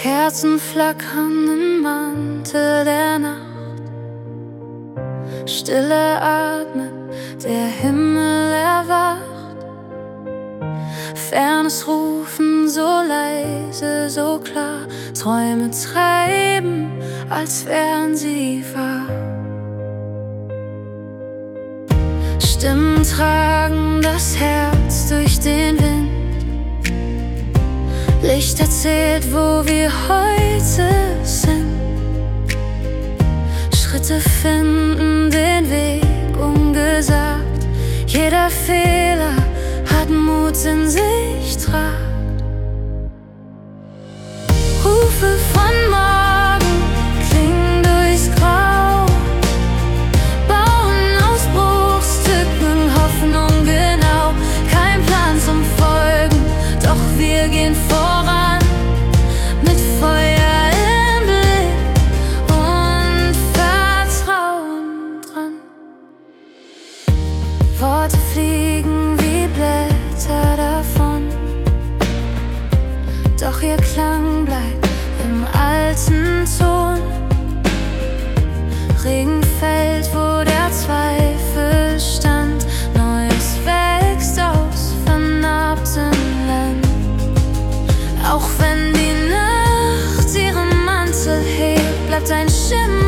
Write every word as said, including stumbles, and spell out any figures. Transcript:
Kerzen flackern im Mantel der Nacht. Stille atmet, der Himmel erwacht. Fernes Rufen, so leise, so klar. Träume treiben, als wären sie wahr. Stimmen tragen das Herz durch den Wind. Licht erzählt, wo wir heute sind. Schritte finden den Weg ungesagt. Jeder Fehler hat Mut in sich tragt. Rufe von morgen klingen durchs Grau, bauen aus Bruchstücken Hoffnung genau. Kein Plan zum Folgen, doch wir gehen voran mit Feuer im Blick und Vertrauen dran. Worte fliegen wie Blätter davon, doch ihr Klang bleibt im alten Ton. Regen fällt, wo der Zweifel stand. Neues wächst aus vernarbtem Land. Auch wenn die Nacht ihren Mantel hebt, bleibt ein Schimmer